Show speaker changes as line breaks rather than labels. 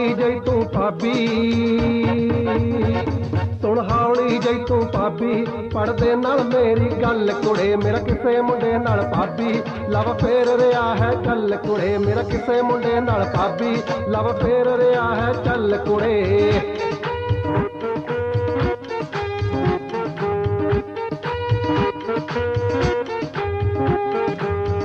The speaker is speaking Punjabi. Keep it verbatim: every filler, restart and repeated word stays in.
ਹੌਲੀ ਜਈ ਤੂੰ ਭਾਬੀ, ਸੁਣ ਹੌਲੀ ਜਈ ਤੂੰ ਭਾਬੀ, ਪੜਦੇ ਨਾਲ ਮੇਰੀ ਗੱਲ ਕੁੜੇ, ਮੇਰਾ ਕਿਸੇ ਮੁੰਡੇ ਨਾਲ ਭਾਬੀ ਲਵ ਫੇਰ ਰਿਹਾ ਹੈ ਚੱਲ ਕੁੜੇ, ਮੇਰਾ ਕਿਸੇ ਮੁੰਡੇ ਨਾਲ ਭਾਬੀ ਲਵ ਫੇਰ ਰਿਹਾ ਹੈ ਚੱਲ ਕੁੜੇ।